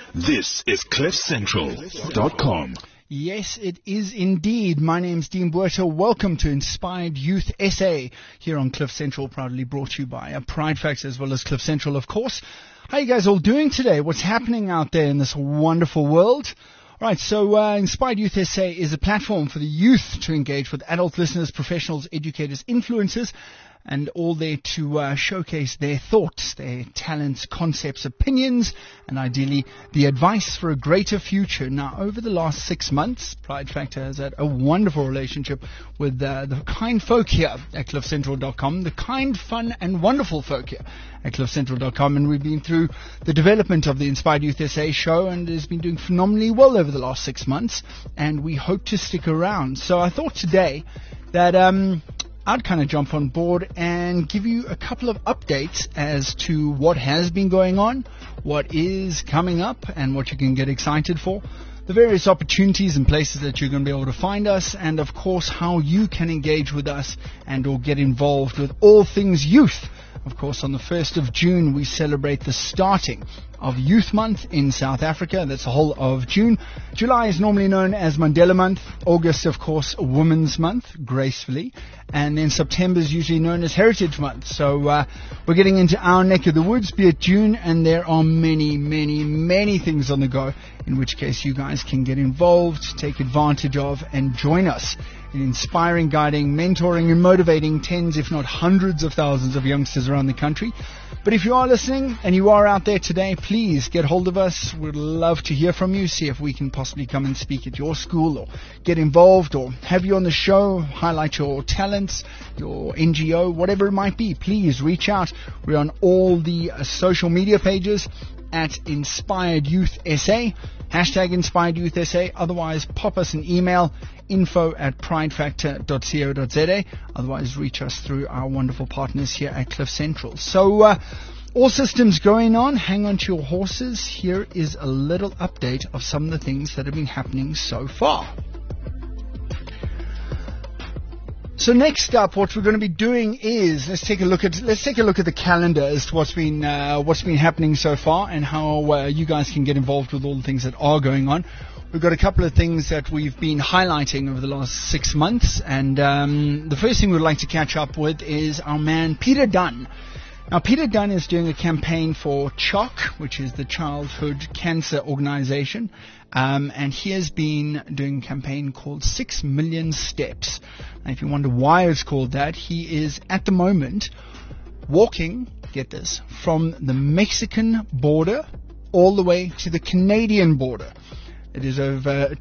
This is CliffCentral.com. Yes, it is indeed. My name's Dean Buerta. Welcome to Inspired Youth SA here on Cliff Central, proudly brought to you by Pride Facts as well as Cliff Central, of course. How are you guys all doing today? What's happening out there in this wonderful world? All right, so Inspired Youth SA is a platform for the youth to engage with adult listeners, professionals, educators, influencers, and all there to showcase their thoughts, their talents, concepts, opinions, and ideally the advice for a greater future. Now, over the last 6 months, Pride Factor has had a wonderful relationship with the kind folk here at CliffCentral.com, the kind, fun, and wonderful folk here at CliffCentral.com, and we've been through the development of the Inspired Youth SA show, and it has been doing phenomenally well over the last 6 months, and we hope to stick around. So I thought today that I'd kind of jump on board and give you a couple of updates as to what has been going on, what is coming up, and what you can get excited for, the various opportunities and places that you're going to be able to find us, and of course how you can engage with us and or get involved with all things youth. Of course, on the 1st of June, we celebrate the starting of Youth Month in South Africa. That's the whole of June. July is normally known as Mandela Month. August, of course, Women's Month, gracefully. And then September is usually known as Heritage Month. So we're getting into our neck of the woods, be it June, and there are many, many, many things on the go, in which case you guys can get involved, take advantage of, and join us in inspiring, guiding, mentoring, and motivating tens, if not hundreds of thousands of youngsters around the country. But if you are listening and you are out there today, please get hold of us. We'd love to hear from you, see if we can possibly come and speak at your school or get involved or have you on the show, highlight your talents, your NGO, whatever it might be. Please reach out. We're on all the social media pages at Inspired Youth SA, hashtag Inspired Youth SA. Otherwise, pop us an email, info@pridefactor.co.za. Otherwise, reach us through our wonderful partners here at Cliff Central. So, all systems going on. Hang on to your horses. Here is a little update of some of the things that have been happening so far. So next up, what we're going to be doing is let's take a look at the calendar as to what's been happening so far and how you guys can get involved with all the things that are going on. We've got a couple of things that we've been highlighting over the last 6 months, and the first thing we'd like to catch up with is our man Peter Dunn. Now, Peter Dunn is doing a campaign for CHOC, which is the Childhood Cancer Organization, and he has been doing a campaign called 6 Million Steps. Now, if you wonder why it's called that, he is at the moment walking, get this, from the Mexican border all the way to the Canadian border. It is over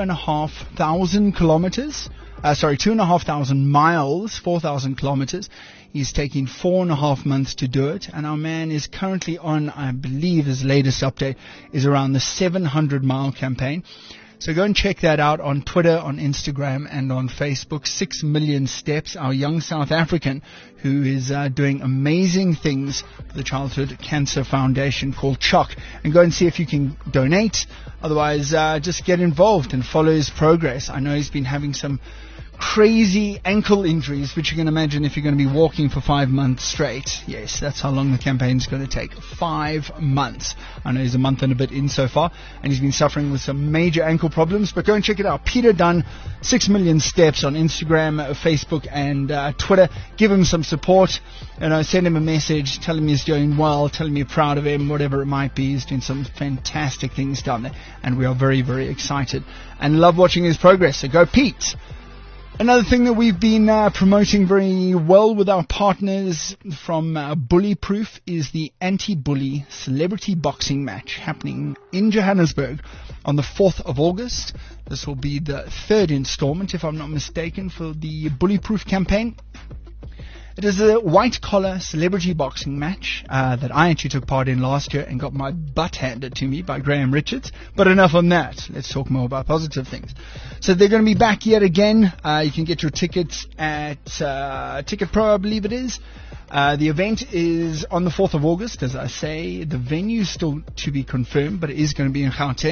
2,500 kilometers. 2,500 miles, 4,000 kilometers. He's taking 4.5 months to do it, and our man is currently on, I believe his latest update is around the 700-mile campaign. So go and check that out on Twitter, on Instagram, and on Facebook. 6 Million Steps, our young South African who is doing amazing things for the Childhood Cancer Foundation called CHOC. And go and see if you can donate. Otherwise, just get involved and follow his progress. I know he's been having some crazy ankle injuries, which you can imagine if you're going to be walking for 5 months straight. Yes, that's how long the campaign's going to take. 5 months. I know he's a month and a bit in so far, and he's been suffering with some major ankle problems, but go and check it out. Peter Dunn, 6 Million Steps on Instagram, Facebook, and Twitter. Give him some support. Send him a message. Tell him he's doing well. Tell him you're proud of him, whatever it might be. He's doing some fantastic things down there, and we are very, very excited and love watching his progress. So go, Pete. Another thing that we've been promoting very well with our partners from Bullyproof is the Anti-Bully Celebrity Boxing Match happening in Johannesburg on the 4th of August. This will be the 3rd installment, if I'm not mistaken, for the Bullyproof campaign. It is a white-collar celebrity boxing match that I actually took part in last year and got my butt handed to me by Graham Richards. But enough on that. Let's talk more about positive things. So they're going to be back yet again. You can get your tickets at Ticket Pro, I believe it is. The event is on the 4th of August, as I say. The venue is still to be confirmed, but it is going to be in Gauteng.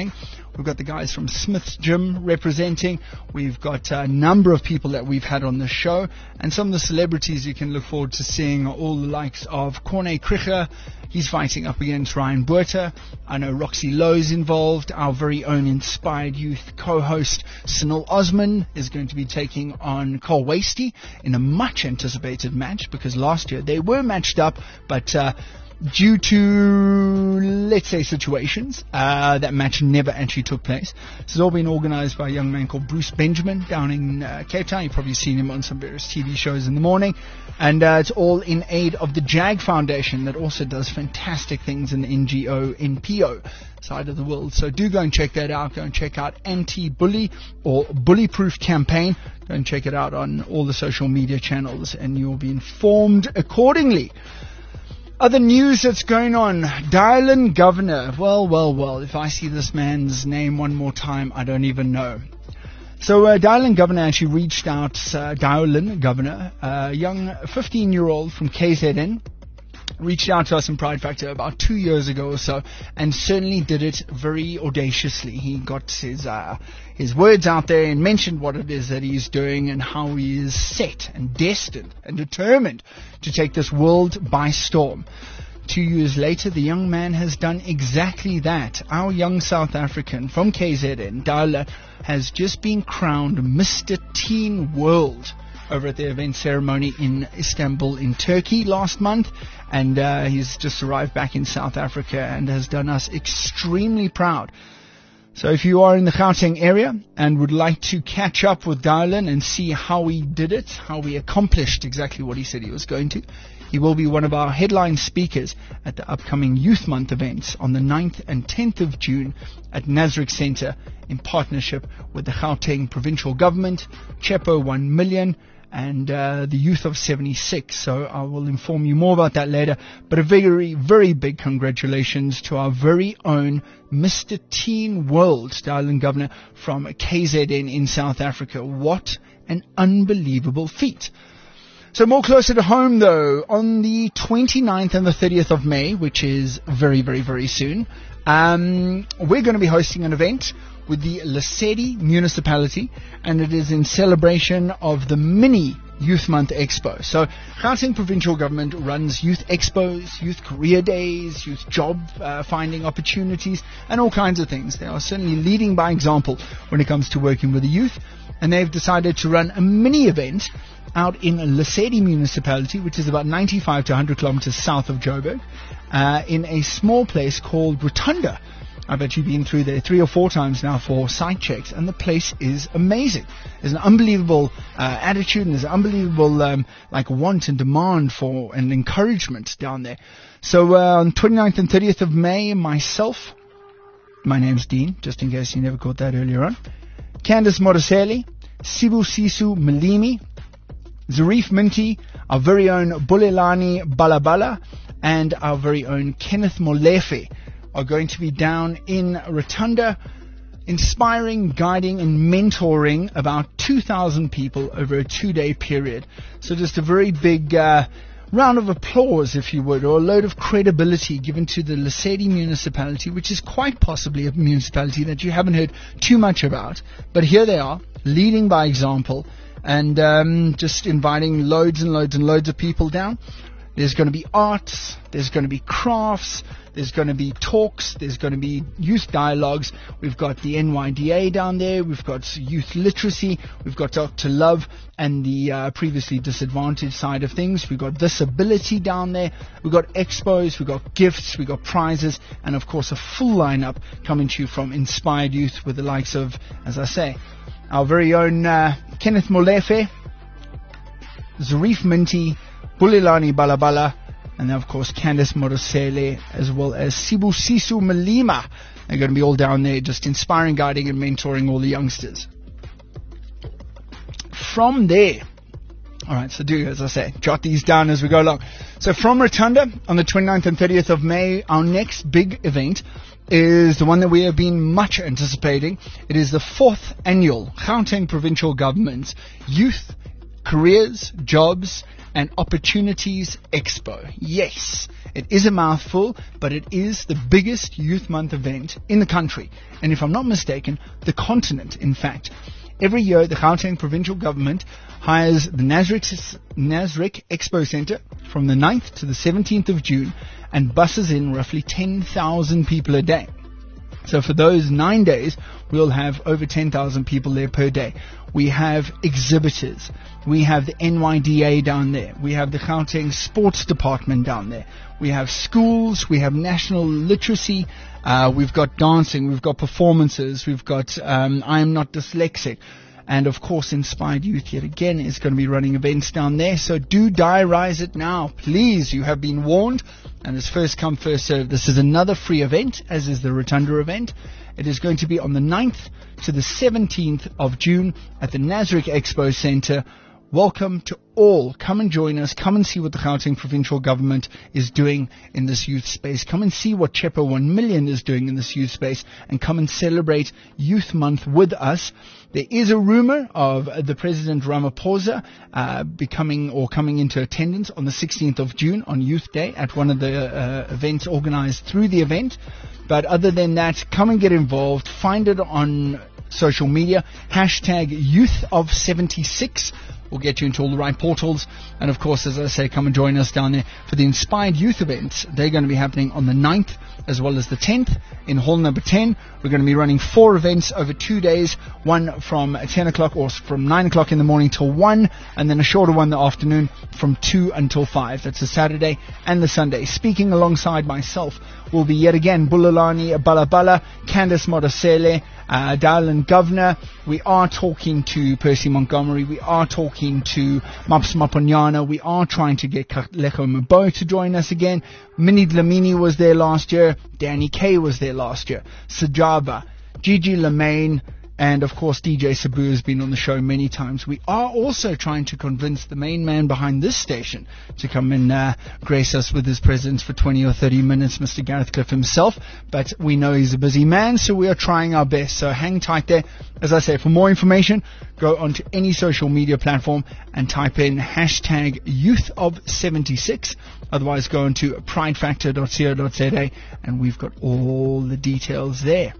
We've got the guys from Smith's Gym representing. We've got a number of people that we've had on the show. And some of the celebrities you can look forward to seeing are all the likes of Corne Krige. He's fighting up against Ryan Buerta. I know Roxy Lowe's involved. Our very own Inspired Youth co-host Sunil Osman is going to be taking on Cole Wasty in a much anticipated match, because last year they were matched up, but due to, let's say, situations, that match never actually took place. This has all been organized by a young man called Bruce Benjamin down in Cape Town. You've probably seen him on some various TV shows in the morning. And it's all in aid of the JAG Foundation, that also does fantastic things in the NGO, NPO side of the world. So do go and check that out. Go and check out Anti-Bully or Bully-Proof Campaign. Go and check it out on all the social media channels, and you'll be informed accordingly. Other news that's going on. Dylan Governor. Well. If I see this man's name one more time, I don't even know. So Dylan Governor actually reached out. Dylan Governor, a young 15-year-old from KZN, reached out to us in Pride Factor about 2 years ago or so, and certainly did it very audaciously. He got his words out there and mentioned what it is that he's doing and how he is set and destined and determined to take this world by storm. 2 years later, the young man has done exactly that. Our young South African from KZN, Dylan, has just been crowned Mr. Teen World over at the event ceremony in Istanbul in Turkey last month, and he's just arrived back in South Africa and has done us extremely proud. So if you are in the Gauteng area and would like to catch up with Dylan and see how he did it, how he accomplished exactly what he said he was going to, he will be one of our headline speakers at the upcoming Youth Month events on the 9th and 10th of June at Nasrec Centre in partnership with the Gauteng Provincial Government, Chepo 1 Million, and the Youth of 76. So I will inform you more about that later. But a very, very big congratulations to our very own Mr. Teen World, Dylan Governor from KZN in South Africa. What an unbelievable feat. So more closer to home, though, on the 29th and the 30th of May, which is very, very, very soon, we're going to be hosting an event with the Lesedi municipality, and it is in celebration of the mini Youth Month Expo. So Gauteng Provincial Government runs youth expos, youth career days, youth job finding opportunities, and all kinds of things. They are certainly leading by example when it comes to working with the youth, and they've decided to run a mini event out in Lesedi municipality, which is about 95 to 100 kilometers south of Joburg, in a small place called Rotunda. I've actually been through there 3 or 4 times now for site checks, and the place is amazing. There's an unbelievable attitude, and there's an unbelievable want and demand for and encouragement down there. So on 29th and 30th of May, myself, my name's Dean, just in case you never caught that earlier on, Candice Modiseli, Sibusiso Malimi, Zarif Minty, our very own Bulelani Balabala, and our very own Kenneth Molefe are going to be down in Rotunda, inspiring, guiding, and mentoring about 2,000 people over a 2-day period. So just a very big round of applause, if you would, or a load of credibility given to the Lesedi municipality, which is quite possibly a municipality that you haven't heard too much about. But here they are, leading by example, and just inviting loads and loads and loads of people down. There's going to be arts, there's going to be crafts, there's going to be talks, there's going to be youth dialogues. We've got the NYDA down there, we've got youth literacy, we've got Dr. Love and the previously disadvantaged side of things. We've got disability down there, we've got expos, we've got gifts, we've got prizes, and of course a full lineup coming to you from Inspired Youth with the likes of, as I say, our very own Kenneth Molefe, Zarif Minty, Bulelani Balabala, and then of course Candice Modiseli, as well as Sibusiso Malima. They're going to be all down there just inspiring, guiding, and mentoring all the youngsters. From there, alright, so do, as I say, jot these down as we go along. So from Rotunda, on the 29th and 30th of May, our next big event is the one that we have been much anticipating. It is the 4th annual Gauteng Provincial Government's Youth Careers, Jobs and Opportunities Expo. Yes, it is a mouthful, but it is the biggest Youth Month event in the country. And if I'm not mistaken, the continent, in fact. Every year, the Gauteng provincial government hires the Nasrec Expo Centre from the 9th to the 17th of June and buses in roughly 10,000 people a day. So for those 9 days, we'll have over 10,000 people there per day. We have exhibitors. We have the NYDA down there. We have the Gauteng Sports Department down there. We have schools. We have national literacy. We've got dancing. We've got performances. We've got I Am Not Dyslexic. And, of course, Inspired Youth yet again is going to be running events down there. So do diarise it now. Please, you have been warned. And it's first come, first served. This is another free event, as is the Rotunda event. It is going to be on the 9th to the 17th of June at the Nasrec Expo Centre. Welcome to all. Come and join us. Come and see what the Gauteng provincial government is doing in this youth space. Come and see what Chepo 1 Million is doing in this youth space. And come and celebrate Youth Month with us. There is a rumor of the President Ramaphosa coming into attendance on the 16th of June on Youth Day at one of the events organized through the event. But other than that, come and get involved. Find it on social media. Hashtag Youth of 76. We'll get you into all the right portals. And, of course, as I say, come and join us down there for the Inspired Youth events. They're going to be happening on the 9th as well as the 10th in hall number 10. We're going to be running 4 events over 2 days, one from 10 o'clock or from 9 o'clock in the morning till 1, and then a shorter one in the afternoon from 2 until 5. That's the Saturday and the Sunday. Speaking alongside myself will be yet again Bulelani Balabala, Candice Modasele, Dylan Governor. We are talking to Percy Montgomery. We are talking to Maps Maponyana. We are trying to get Katleko Mabo to join us again. Minnie Dlamini was there last year. Danny Kay was there last year. Sajaba, Gigi Lemaine, and, of course, DJ Sabu has been on the show many times. We are also trying to convince the main man behind this station to come and grace us with his presence for 20 or 30 minutes, Mr. Gareth Cliff himself. But we know he's a busy man, so we are trying our best. So hang tight there. As I say, for more information, go onto any social media platform and type in hashtag Youth of 76. Otherwise, go onto pridefactor.co.za, and we've got all the details there.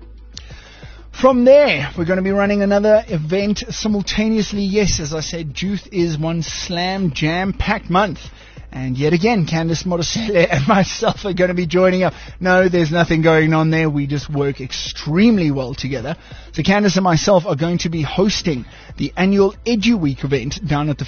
From there, we're going to be running another event simultaneously. Yes, as I said, Youth is one slam jam-packed month. And yet again, Candice Modasele and myself are going to be joining up. No, there's nothing going on there. We just work extremely well together. So Candice and myself are going to be hosting the annual EduWeek event down on the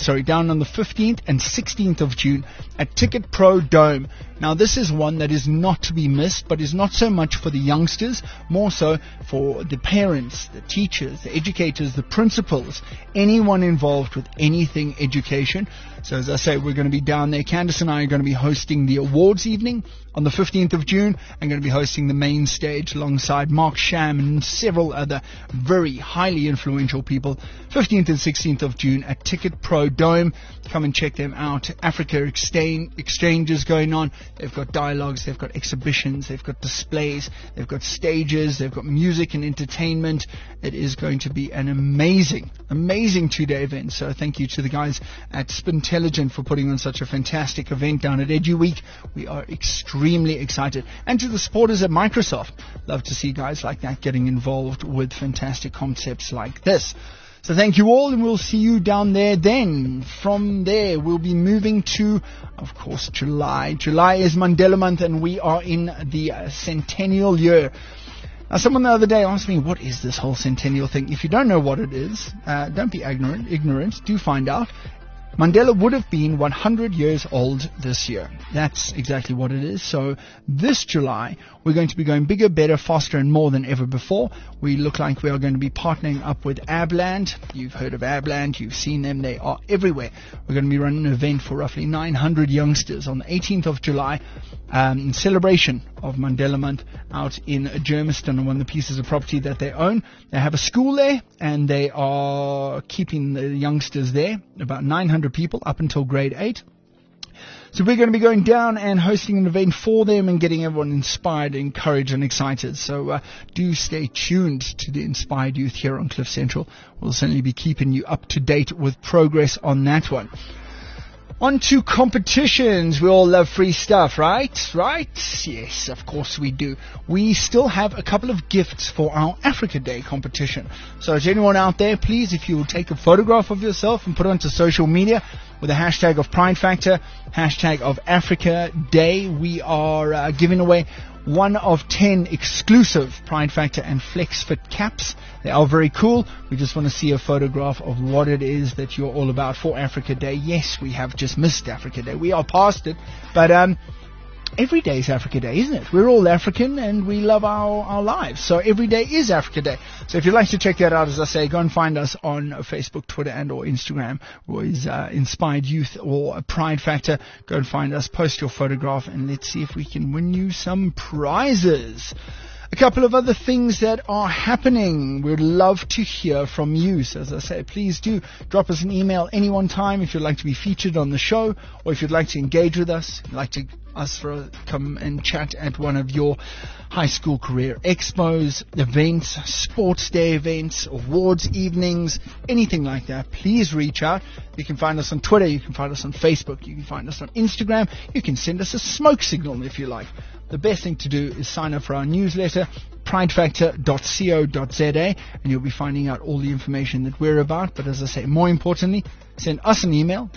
15th and 16th of June at Ticket Pro Dome. Now, this is one that is not to be missed, but is not so much for the youngsters, more so for the parents, the teachers, the educators, the principals, anyone involved with anything education. So as I say, we're going to be down there. Candice and I are going to be hosting the awards evening on the 15th of June. I'm going to be hosting the main stage alongside Mark Sham and several other very highly influential people. 15th and 16th of June at Ticket Pro Dome. Come and check them out. Africa exchanges going on. They've got dialogues, they've got exhibitions, they've got displays, they've got stages, they've got music and entertainment. It is going to be an amazing 2-day event. So thank you to the guys at Spintelligent for putting on such a fantastic event down at EduWeek. We are extremely excited. And to the supporters at Microsoft, love to see guys like that getting involved with fantastic concepts like this. So thank you all, and we'll see you down there then. From there, we'll be moving to, of course, July. July is Mandela Month, and we are in the centennial year. Now, someone the other day asked me, what is this whole centennial thing? If you don't know what it is, don't be ignorant. Do find out. Mandela would have been 100 years old this year. That's exactly what it is. So this July, we're going to be going bigger, better, faster, and more than ever before. We look like we are going to be partnering up with Abland. You've heard of Abland. You've seen them. They are everywhere. We're going to be running an event for roughly 900 youngsters on the 18th of July in celebration of Mandela Month out in Germiston on one of the pieces of property that they own. They have a school there, and they are keeping the youngsters there, about 900 people up until grade 8. So we're going to be going down and hosting an event for them and getting everyone inspired, encouraged and excited. So do stay tuned to the Inspired Youth here on Cliff Central. We'll certainly be keeping you up to date with progress on that one. On to competitions. We all love free stuff, right? Right? Yes, of course we do. We still have a couple of gifts for our Africa Day competition. So to anyone out there, please, if you will take a photograph of yourself and put it onto social media with a hashtag of Pride Factor, hashtag of Africa Day, we are giving away 1 of 10 exclusive Pride Factor and Flex Fit caps. They are very cool. We just want to see a photograph of what it is that you're all about for Africa Day. Yes, we have just missed Africa Day. We are past it, but every day is Africa Day, isn't it? We're all African and we love our lives. So every day is Africa Day. So if you'd like to check that out, as I say, go and find us on Facebook, Twitter and or Instagram. Always Inspired Youth or Pride Factor. Go and find us, post your photograph, and let's see if we can win you some prizes. A couple of other things that are happening. We'd love to hear from you. So as I say, please do drop us an email any one time if you'd like to be featured on the show, or if you'd like to engage with us, come and chat at one of your high school career expos, events, sports day events, awards evenings, anything like that. Please reach out. You can find us on Twitter. You can find us on Facebook. You can find us on Instagram. You can send us a smoke signal if you like. The best thing to do is sign up for our newsletter, pridefactor.co.za, and you'll be finding out all the information that we're about. But as I say, more importantly, send us an email,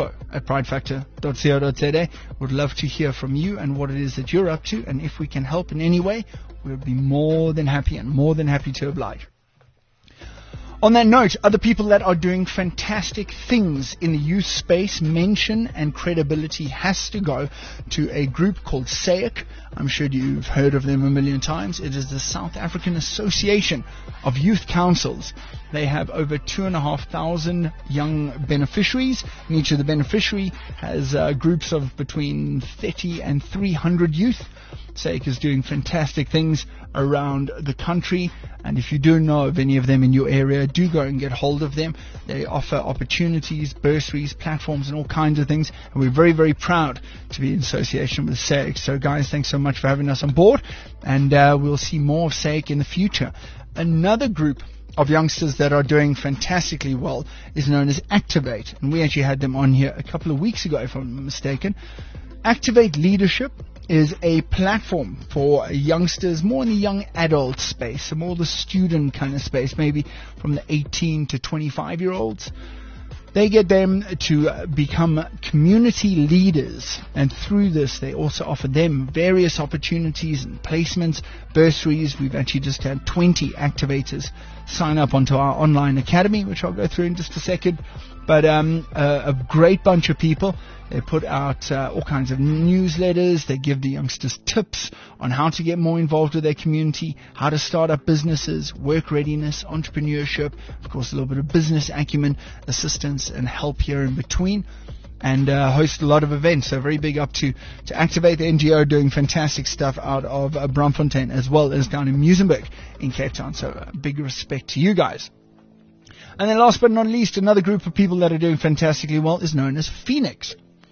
info@pridefactor.co.za. We'd love to hear from you and what it is that you're up to, and if we can help in any way, we'll be more than happy to oblige. On that note, other people that are doing fantastic things in the youth space, mention and credibility has to go to a group called SAIC. I'm sure you've heard of them a million times. It is the South African Association of Youth Councils. They have over 2,500 young beneficiaries, and each of the beneficiary has groups of between 30 and 300 youth. SAIC is doing fantastic things around the country, and if you do know of any of them in your area, do go and get hold of them. They offer opportunities, bursaries, platforms, and all kinds of things, and we're very, very proud to be in association with SAIC. So guys, thanks so much for having us on board, and we'll see more of SAIC in the future. Another group of youngsters that are doing fantastically well is known as Activate, and we actually had them on here a couple of weeks ago, if I'm not mistaken. Activate Leadership is a platform for youngsters, more in the young adult space, so more the student kind of space, maybe from the 18 to 25-year-olds. They get them to become community leaders, and through this they also offer them various opportunities and placements, bursaries. We've actually just had 20 activators sign up onto our online academy, which I'll go through in just a second. But a great bunch of people. They put out all kinds of newsletters. They give the youngsters tips on how to get more involved with their community, how to start up businesses, work readiness, entrepreneurship, of course a little bit of business acumen, assistance and help here in between, and host a lot of events. So very big up to Activate, the NGO, doing fantastic stuff out of Braamfontein as well as down in Muizenberg in Cape Town. So big respect to you guys. And then last but not least, another group of people that are doing fantastically well is known as Phoenix.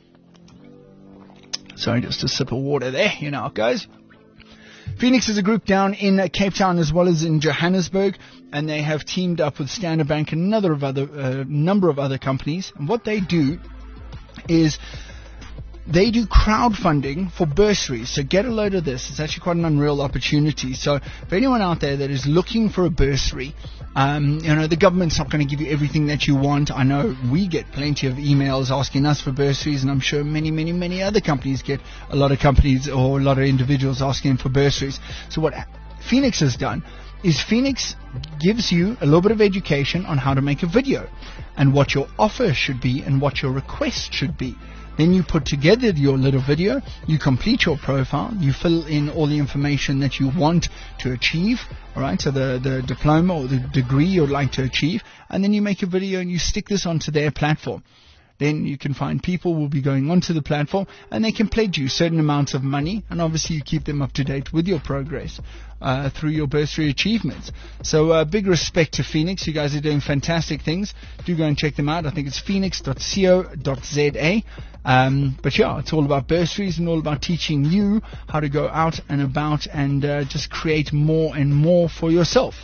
Sorry, just a sip of water there, you know how it goes. Phoenix is a group down in Cape Town as well as in Johannesburg, and they have teamed up with Standard Bank and a number of other companies. And what they do is they do crowdfunding for bursaries. So get a load of this. It's actually quite an unreal opportunity. So for anyone out there that is looking for a bursary, the government's not going to give you everything that you want. I know we get plenty of emails asking us for bursaries, and I'm sure many, many, many other companies get a lot of companies or a lot of individuals asking for bursaries. So what Phoenix has done is Phoenix gives you a little bit of education on how to make a video and what your offer should be and what your request should be. Then you put together your little video, you complete your profile, you fill in all the information that you want to achieve, alright, so the diploma or the degree you'd like to achieve, and then you make a video and you stick this onto their platform. then you can find people will be going onto the platform and they can pledge you certain amounts of money, and obviously you keep them up to date with your progress through your bursary achievements. So big respect to Phoenix. You guys are doing fantastic things. Do go and check them out. I think it's phoenix.co.za. But yeah, it's all about bursaries and all about teaching you how to go out and about and just create more and more for yourself.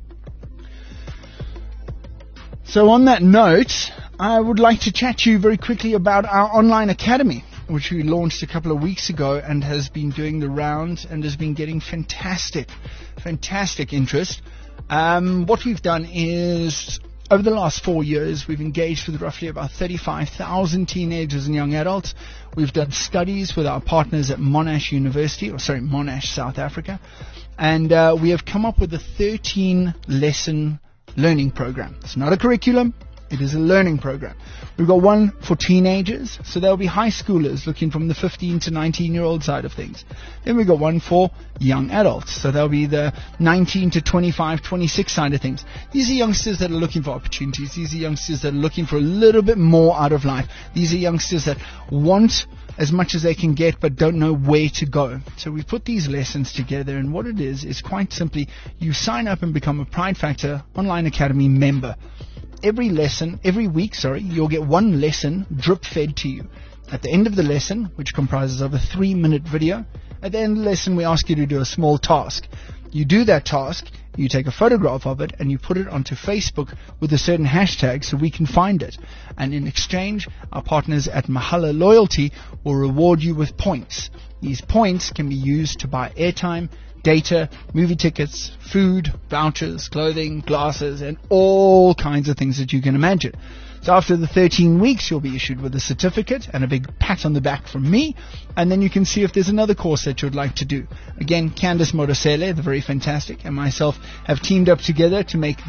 So on that note, I would like to chat to you very quickly about our online academy, which we launched a couple of weeks ago and has been doing the rounds and has been getting fantastic interest. What we've done is, over the last 4 years, we've engaged with roughly about 35,000 teenagers and young adults. We've done studies with our partners at Monash University, Monash, South Africa. And we have come up with a 13-lesson learning program. It's not a curriculum. It is a learning program. We've got one for teenagers, so there'll be high schoolers looking from the 15 to 19-year-old side of things. Then we've got one for young adults, so there'll be the 19 to 25, 26 side of things. These are youngsters that are looking for opportunities. These are youngsters that are looking for a little bit more out of life. These are youngsters that want as much as they can get but don't know where to go. So we put these lessons together, and what it is quite simply you sign up and become a Pride Factor Online Academy member. Every week, you'll get one lesson drip fed to you. At the end of the lesson, which comprises of a 3-minute video, at the end of the lesson we ask you to do a small task. You do that task, you take a photograph of it, and you put it onto Facebook with a certain hashtag so we can find it. And in exchange, our partners at Mahala Loyalty will reward you with points. These points can be used to buy airtime, data, movie tickets, food, vouchers, clothing, glasses, and all kinds of things that you can imagine. So after the 13 weeks, you'll be issued with a certificate and a big pat on the back from me, and then you can see if there's another course that you'd like to do. Again, Candice Modosele, the very fantastic, and myself have teamed up together to make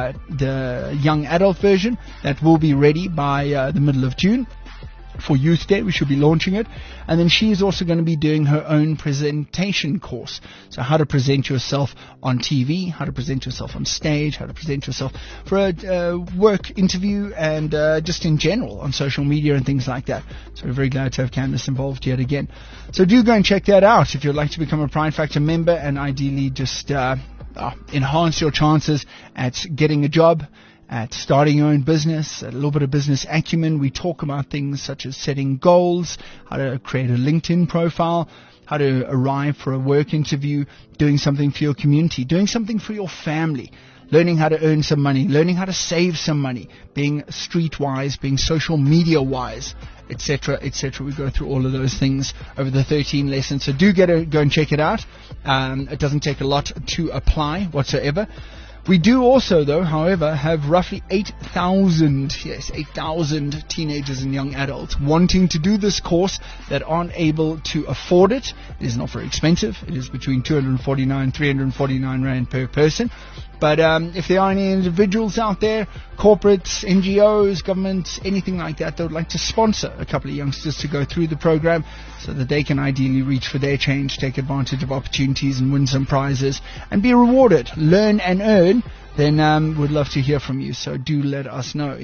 the young adult version that will be ready by the middle of June. For Youth Day, we should be launching it. And then she's also going to be doing her own presentation course. So how to present yourself on TV, how to present yourself on stage, how to present yourself for a work interview, and just in general on social media and things like that. So we're very glad to have Candice involved yet again. So do go and check that out if you'd like to become a Pride Factor member and ideally just enhance your chances at getting a job, at starting your own business, a little bit of business acumen. We talk about things such as setting goals, how to create a LinkedIn profile, how to arrive for a work interview, doing something for your community, doing something for your family, learning how to earn some money, learning how to save some money, being streetwise, being social media wise, etc., etc. We go through all of those things over the 13 lessons. So do go and check it out. It doesn't take a lot to apply whatsoever. We do also, though, however, have roughly 8,000 teenagers and young adults wanting to do this course that aren't able to afford it. It is not very expensive. It is between 249 and 349 Rand per person. But if there are any individuals out there, corporates, NGOs, governments, anything like that would like to sponsor a couple of youngsters to go through the program so that they can ideally reach for their change, take advantage of opportunities and win some prizes and be rewarded, learn and earn, then we'd love to hear from you. So do let us know.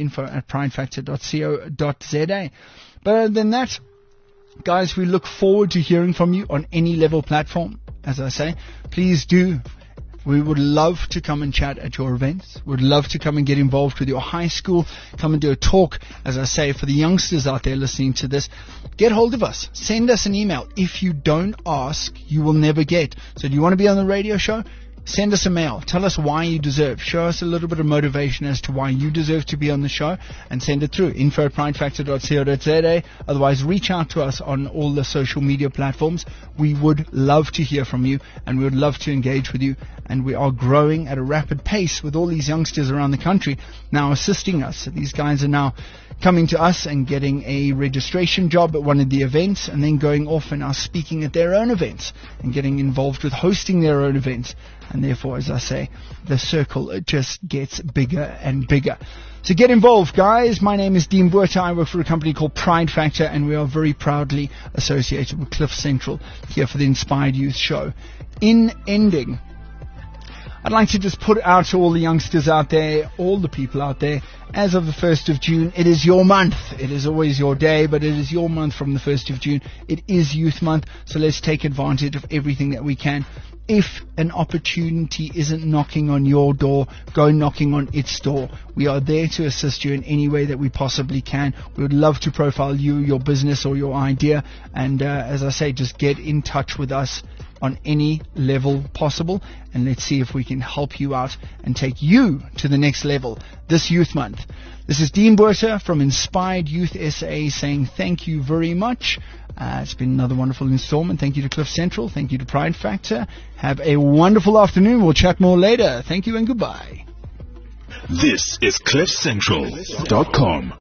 info@pridefactor.co.za. But other than that, guys, we look forward to hearing from you on any level platform. As I say, please do. We would love to come and chat at your events. We'd love to come and get involved with your high school. Come and do a talk. As I say, for the youngsters out there listening to this, get hold of us. Send us an email. If you don't ask, you will never get. So do you want to be on the radio show? Send us a mail. Tell us why you deserve. Show us a little bit of motivation as to why you deserve to be on the show, and send it through. info@pridefactor.co.za. Otherwise, reach out to us on all the social media platforms. We would love to hear from you, and we would love to engage with you. And we are growing at a rapid pace with all these youngsters around the country now assisting us. So these guys are now coming to us and getting a registration job at one of the events, and then going off and are speaking at their own events and getting involved with hosting their own events. And therefore, as I say, the circle just gets bigger and bigger. So get involved, guys. My name is Dean Buerta. I work for a company called Pride Factor, and we are very proudly associated with Cliff Central here for the Inspired Youth Show. In ending, I'd I'd like to just put out to all the youngsters out there, all the people out there, as of the 1st of June, it is your month. It is always your day, but it is your month from the 1st of June. It is Youth Month, so let's take advantage of everything that we can. If an opportunity isn't knocking on your door, go knocking on its door. We are there to assist you in any way that we possibly can. We would love to profile you, your business, or your idea. And as I say, just get in touch with us on any level possible, and let's see if we can help you out and take you to the next level this Youth Month. This is Dean Buerter from Inspired Youth SA saying thank you very much. It's been another wonderful installment. Thank you to Cliff Central. Thank you to Pride Factor. Have a wonderful afternoon. We'll chat more later. Thank you and goodbye. This is CliffCentral.com.